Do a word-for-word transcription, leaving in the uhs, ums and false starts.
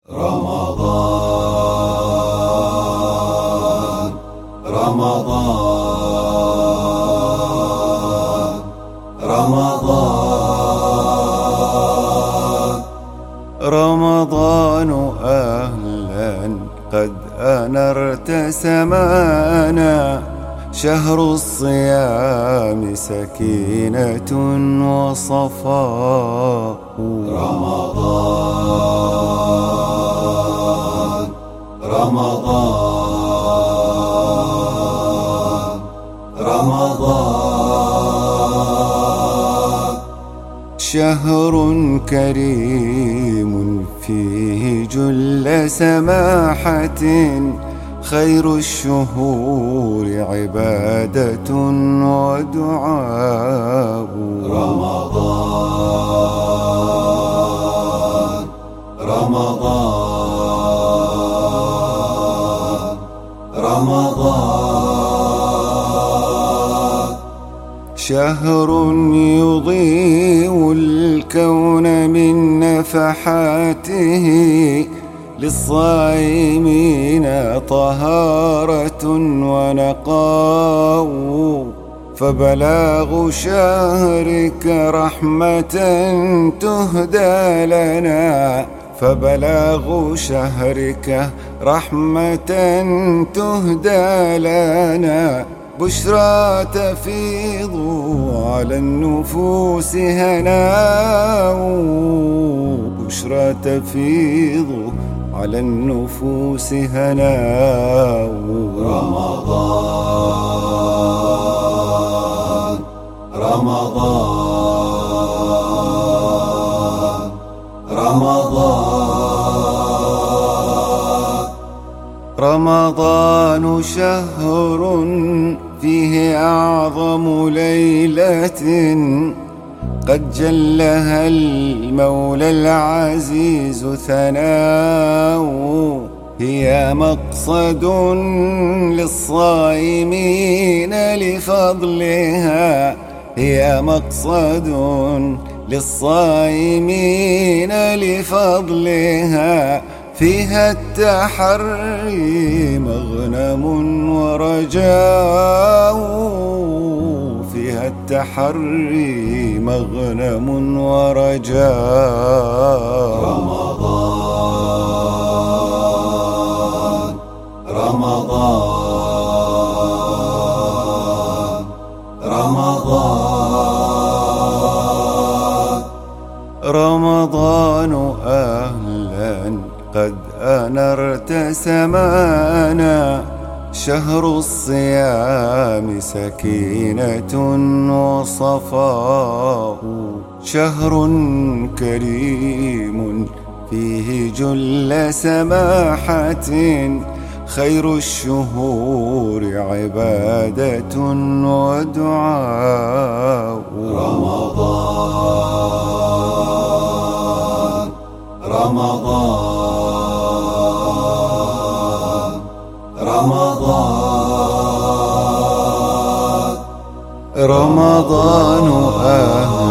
رمضان رمضان رمضان رمضان أهلا قد أنرت سمانا، شهر الصيام سكينة وصفاء. رمضان رمضان رمضان شهر كريم فيه جل سماحة، خير الشهور عبادة ودعاء. رمضان رمضان رمضان شهر يضيء الكون من نفحاته، للصائمين طهارة ونقاء. فبلاغ شهرك رحمة تهدى لنا، فبلاغ شهرك رحمة تهدى لنا. بشرى تفيض على النفوس هناء، بشرى تفيض على النفوس هناء. رمضان رمضان رمضان رمضان شهر فيه أعظم ليلة، قد جلها المولى العزيز ثناء. هي مقصد للصائمين لفضلها، هي مقصد للصائمين لفضلها. فيها التحري مغنم ورجاء، فيها التحري مغنم ورجاء. رمضان رمضان رمضان رمضان أهلا قد أنرت سمانا، شهر الصيام سكينة وصفاء. شهر كريم فيه جل سماحة، خير الشهور عبادة ودعاء. رمضان رمضان رمضان رمضان أهلا